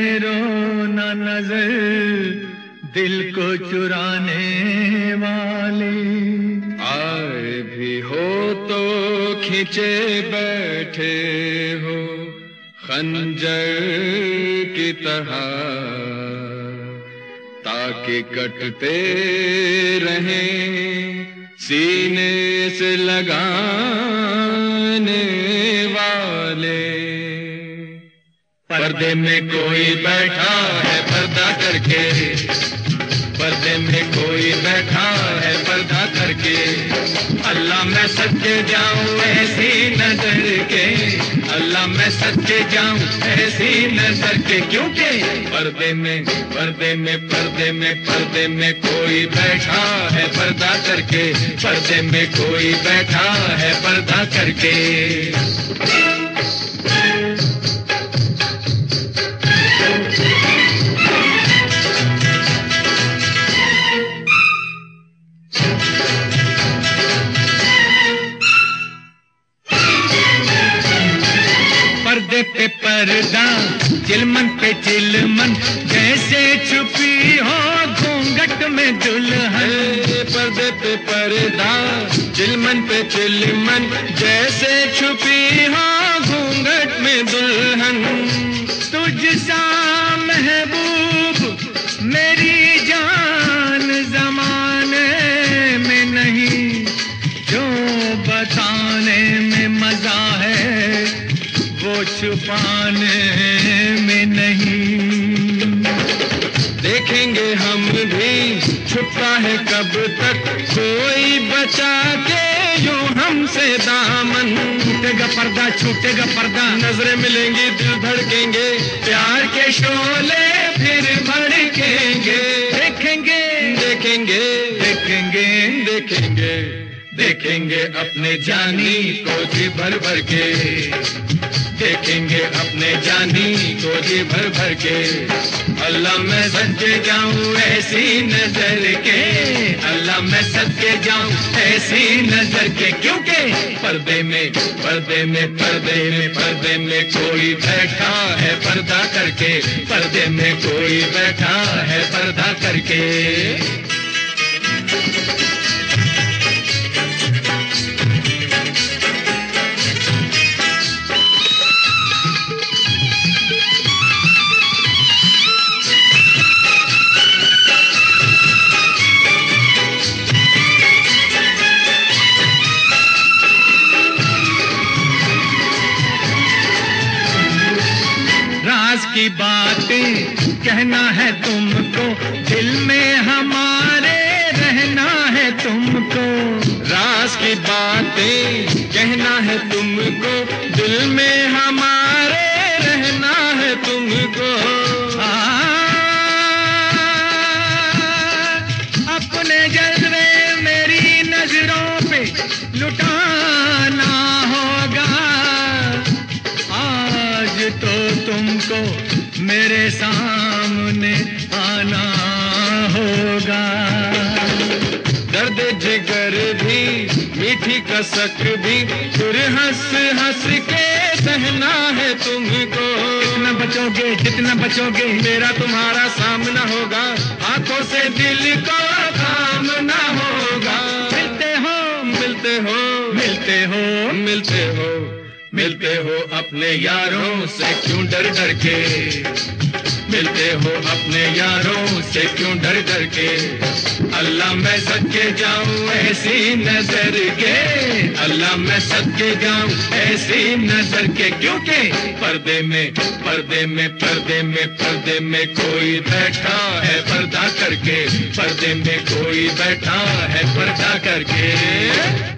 रोना नजर दिल को चुराने वाले। आए भी हो तो खींचे बैठे हो खंजर की तरह, ताकि कटते रहें सीने से लगाने वाले। पर्दे में कोई बैठा है पर्दा करके, पर्दे में कोई बैठा है पर्दा करके। अल्लाह मैं सच्चे जाऊं ऐसी नजर के, अल्लाह मैं सच्चे जाऊं ऐसी नजर के। क्योंकि पर्दे में पर्दे में पर्दे में पर्दे में कोई बैठा है पर्दा करके, पर्दे में कोई बैठा है पर्दा करके। पर्दे पे पर्दा चिलमन पे चिलमन, जैसे छुपी हो घूंघट में दुल्हन। पर्दे पे पर्दा चिलमन पे चिलमन, जैसे छुपी हो घूंघट में दुल्हन। तुझसा महबूब मेरी जान जमाने में नहीं, जो बताने में मजा है वो छुपाने में नहीं। देखेंगे हम भी छुपा है कब तक कोई बचा के यूं हमसे दामन। छूटेगा पर्दा छूटेगा पर्दा, नजरें मिलेंगी दिल धड़केंगे, प्यार के शोले फिर भड़केंगे। देखेंगे देखेंगे देखेंगे देखेंगे देखेंगे अपने जानी को जी भर भर के, देखेंगे अपने जानी को जी भर भर के। अल्लाह मैं सच्चे जाऊं ऐसी नजर के, अल्लाह मैं सच्चे जाऊं ऐसी नजर के। क्योंकि पर्दे में पर्दे में पर्दे में पर्दे में कोई बैठा है पर्दा करके, पर्दे में कोई बैठा है पर्दा करके। राज की बातें कहना है तुमको, दिल में हमारे रहना है तुमको। राज की बातें कहना है तुमको, दिल में हमारे रहना है तुमको। अपने जलवे मेरी नजरों पे लुटाना होगा, आज तो तुमको मेरे सामने आना होगा। दर्द जिगर भी मीठी कसक भी फिर हंस हंस के सहना है तुमको। जितना बचोगे जितना बचोगे मेरा तुम्हारा सामना होगा, हाथों से दिल को थामना होगा। मिलते हो मिलते हो मिलते हो मिलते हो मिलते हो अपने यारों से क्यों डर डर के, मिलते हो अपने यारों से क्यों डर डर के। अल्लाह मैं सच्चे जाऊं ऐसी नजर के, अल्लाह मैं सच्चे जाऊं ऐसी नजर के। क्योंकि पर्दे में पर्दे में पर्दे में पर्दे में कोई बैठा है पर्दा करके, पर्दे में कोई बैठा है पर्दा करके।